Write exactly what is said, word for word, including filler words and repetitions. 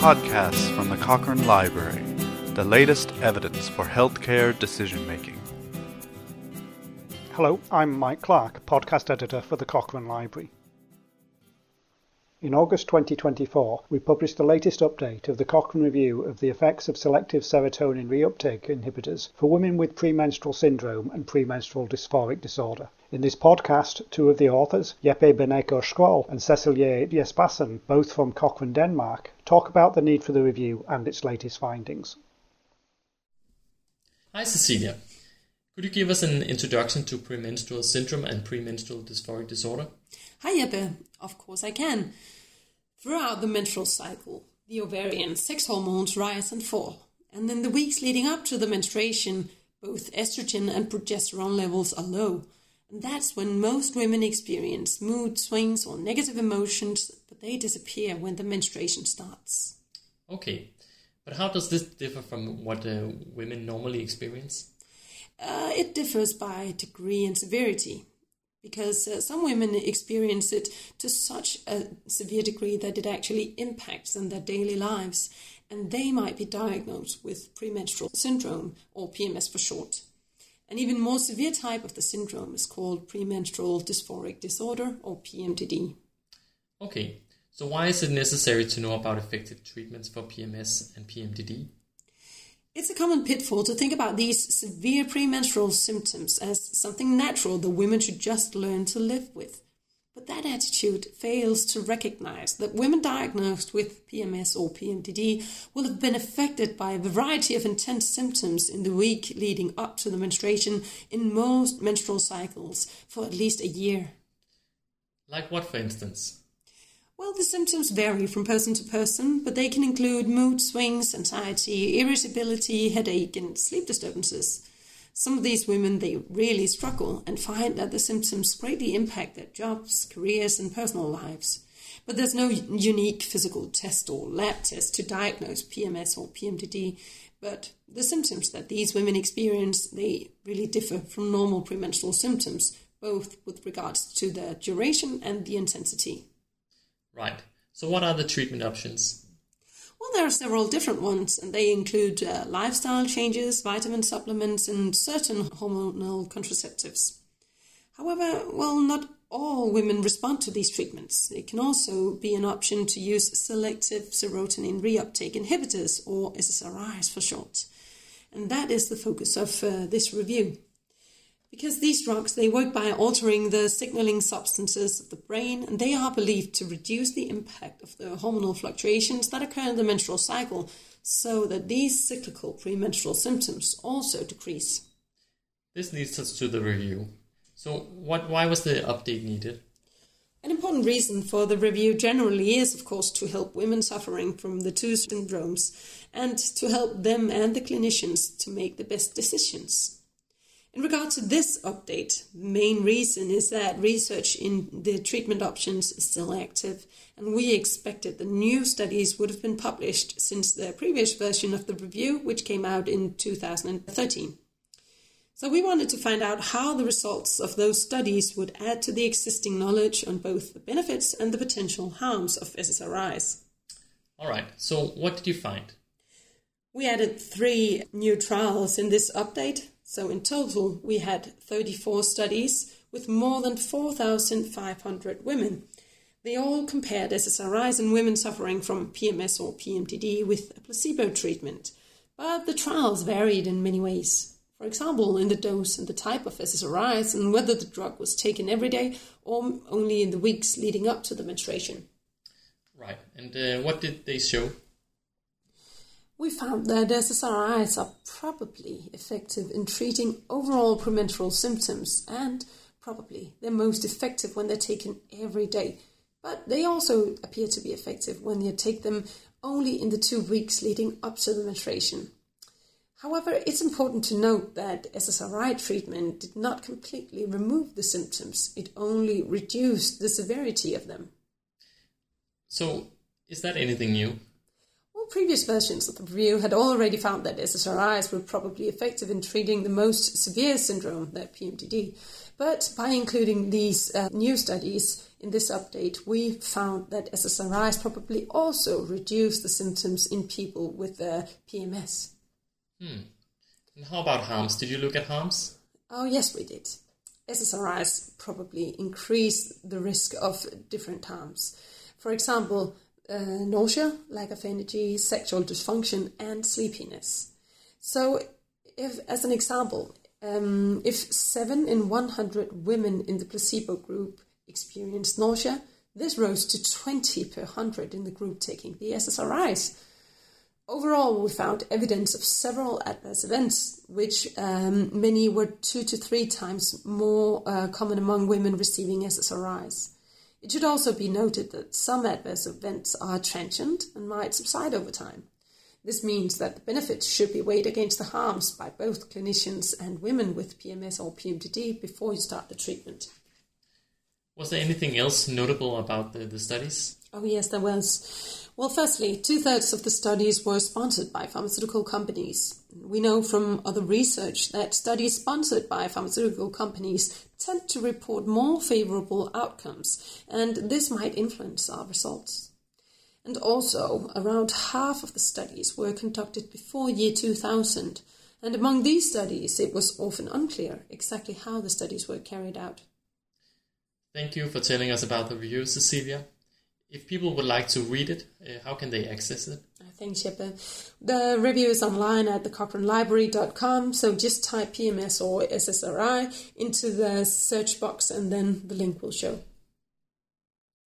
Podcasts from the Cochrane Library, the latest evidence for healthcare decision-making. Hello, I'm Mike Clark, podcast editor for the Cochrane Library. In August twenty twenty-four, we published the latest update of the Cochrane Review of the effects of selective serotonin reuptake inhibitors for women with premenstrual syndrome and premenstrual dysphoric disorder. In this podcast, two of the authors, Jeppe Beneko-Schroll and Cecilie Jespersen, both from Cochrane, Denmark, talk about the need for the review and its latest findings. Hi Cecilia. Could you give us an introduction to premenstrual syndrome and premenstrual dysphoric disorder? Hi Jeppe, of course I can. Throughout the menstrual cycle, the ovarian sex hormones rise and fall, and in the weeks leading up to the menstruation, both estrogen and progesterone levels are low, and that's when most women experience mood swings or negative emotions, but they disappear when the menstruation starts. Okay, but how does this differ from what uh, women normally experience? Uh, it differs by degree and severity, because uh, some women experience it to such a severe degree that it actually impacts on their daily lives, and they might be diagnosed with premenstrual syndrome, or P M S for short. An even more severe type of the syndrome is called premenstrual dysphoric disorder, or P M D D. Okay, so why is it necessary to know about effective treatments for P M S and P M D D? It's a common pitfall to think about these severe premenstrual symptoms as something natural that women should just learn to live with. But that attitude fails to recognize that women diagnosed with P M S or P M D D will have been affected by a variety of intense symptoms in the week leading up to the menstruation in most menstrual cycles for at least a year. Like what, for instance? Well, the symptoms vary from person to person, but they can include mood swings, anxiety, irritability, headache, and sleep disturbances. Some of these women, they really struggle and find that the symptoms greatly impact their jobs, careers, and personal lives. But there's no unique physical test or lab test to diagnose P M S or P M D D, but the symptoms that these women experience, they really differ from normal premenstrual symptoms, both with regards to their duration and the intensity. Right. So what are the treatment options? Well, there are several different ones, and they include uh, lifestyle changes, vitamin supplements, and certain hormonal contraceptives. However, well, not all women respond to these treatments. It can also be an option to use selective serotonin reuptake inhibitors, or S S R Is for short. And that is the focus of uh, this review. Because these drugs, they work by altering the signaling substances of the brain, and they are believed to reduce the impact of the hormonal fluctuations that occur in the menstrual cycle, so that these cyclical premenstrual symptoms also decrease. This leads us to the review. So what? Why was the update needed? An important reason for the review generally is, of course, to help women suffering from the two syndromes, and to help them and the clinicians to make the best decisions. In regard to this update, the main reason is that research in the treatment options is still active, and we expected the new studies would have been published since the previous version of the review, which came out in two thousand thirteen. So we wanted to find out how the results of those studies would add to the existing knowledge on both the benefits and the potential harms of S S R Is. All right, so what did you find? We added three new trials in this update. So in total, we had thirty-four studies with more than four thousand five hundred women. They all compared S S R Is in women suffering from P M S or P M D D with a placebo treatment. But the trials varied in many ways. For example, in the dose and the type of S S R Is, and whether the drug was taken every day or only in the weeks leading up to the menstruation. Right, and uh, what did they show? We found that S S R Is are probably effective in treating overall premenstrual symptoms, and probably they're most effective when they're taken every day. But they also appear to be effective when you take them only in the two weeks leading up to the menstruation. However, it's important to note that S S R I treatment did not completely remove the symptoms. It only reduced the severity of them. So, is that anything new? Well, previous versions of the review had already found that S S R Is were probably effective in treating the most severe syndrome, the P M D D. But by including these uh, new studies in this update, we found that S S R Is probably also reduce the symptoms in people with uh, P M S. Hmm. And how about harms? Did you look at harms? Oh, yes, we did. S S R Is probably increase the risk of different harms. For example, uh, nausea, lack of energy, sexual dysfunction, and sleepiness. So, if, as an example, um, if seven in one hundred women in the placebo group experienced nausea, this rose to twenty per one hundred in the group taking the S S R Is. Overall, we found evidence of several adverse events, which um, many were two to three times more uh, common among women receiving S S R Is. It should also be noted that some adverse events are transient and might subside over time. This means that the benefits should be weighed against the harms by both clinicians and women with P M S or P M D D before you start the treatment. Was there anything else notable about the, the studies? Oh yes, there was. Well, firstly, two-thirds of the studies were sponsored by pharmaceutical companies. We know from other research that studies sponsored by pharmaceutical companies tend to report more favorable outcomes, and this might influence our results. And also, around half of the studies were conducted before year two thousand, and among these studies it was often unclear exactly how the studies were carried out. Thank you for telling us about the review, Cecilia. If people would like to read it, uh, how can they access it? Thanks, Jeppe. The review is online at the cochrane library dot com, so just type P M S or S S R I into the search box and then the link will show.